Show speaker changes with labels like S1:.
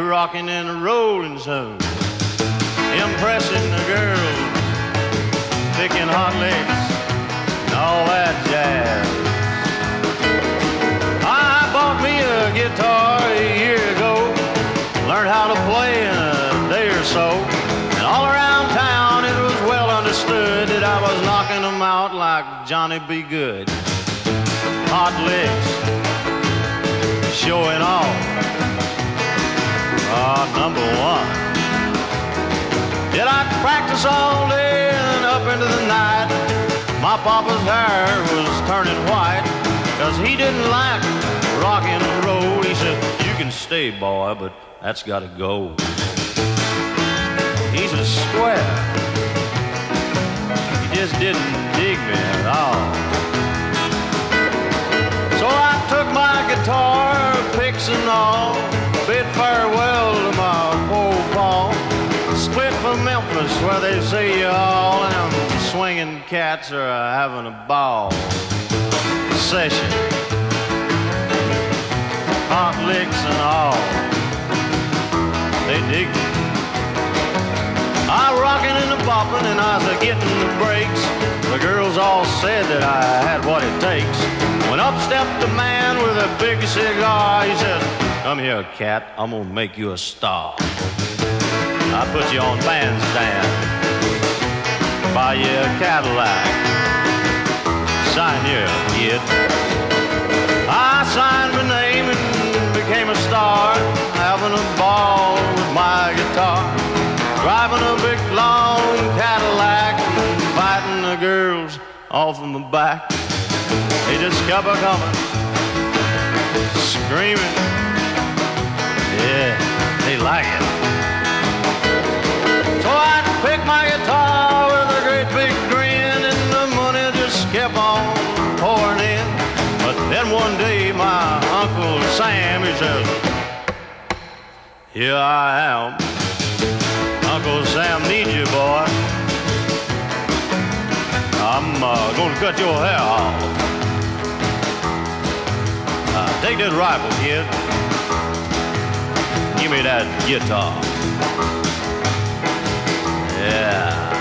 S1: rocking and rolling so, impressing the girls, picking hot licks and all that jazz. I bought me a guitar a year ago, learned how to play in a day or so, and all around town it was well understood that I was knocking them out like Johnny B. Good. Hot licks, showing off, number one. Did I practice all day and up into the night? My papa's hair was turning white, 'cause he didn't like rock and roll. He said, you can stay, boy, but that's gotta go. He's a square. He just didn't dig me at all. So I took my guitar, picks and all, bid farewell to my old Paul. Split for Memphis, where they say all them swinging cats are having a ball. Session, hot licks and all, they dig me. I rockin' and a boppin' and I was getting the breaks. The girls all said that I had what it takes. When up stepped a man with a big cigar, he said, come here, cat, I'm gonna make you a star. I put you on bandstand, buy you a Cadillac, sign you, kid. I signed my name and became a star, having a ball with my guitar, driving a big long Cadillac, fighting the girls off in the back. They just kept a coming, screaming, yeah, they like it. So I'd pick my guitar with a great big grin, and the money just kept on pouring in. But then one day my Uncle Sam, he says, here I am. Uncle Sam needs you, boy. I'm gonna cut your hair off. Take that rifle, kid. Give me that guitar. Yeah.